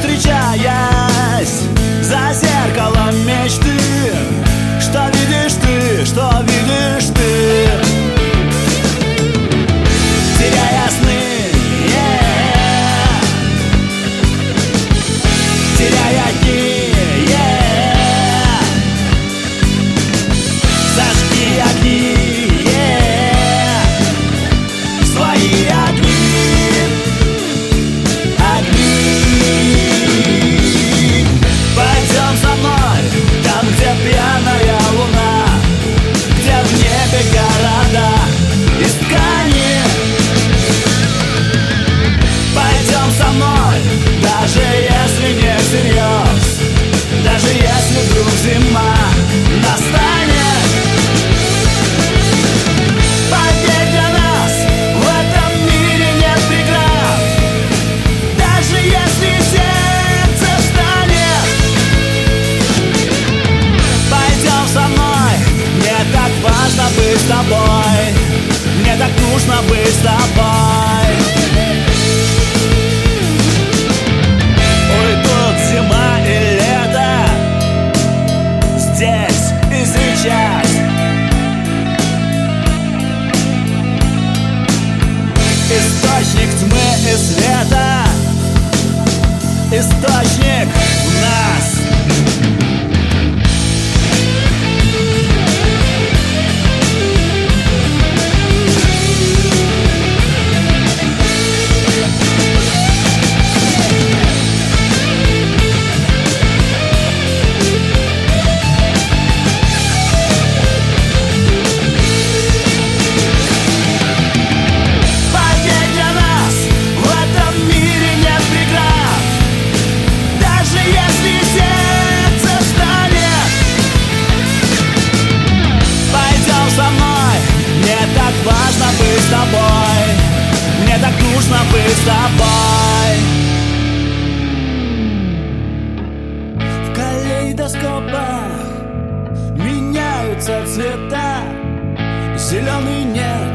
встречаясь за зеркалом мечты. Что видишь ты, что видишь ты, теряя сны, теряя дни, зажги огни, свои огни, пойдем со мной там, где пьяная луна, где в небе города из ткани. Пойдем со мной, даже если не всерьез, даже если вдруг зима настанет. Поверь, для нас в этом мире нет преград, даже если сердце станет. Пойдем со мной, мне так важно быть с тобой, мне так нужно быть с тобой. Уйдут зима и лето, здесь и сейчас. Источник тьмы и света, источник в нас. Важно быть с тобой, мне так нужно быть с тобой. В калейдоскопах меняются цвета, зеленый нет,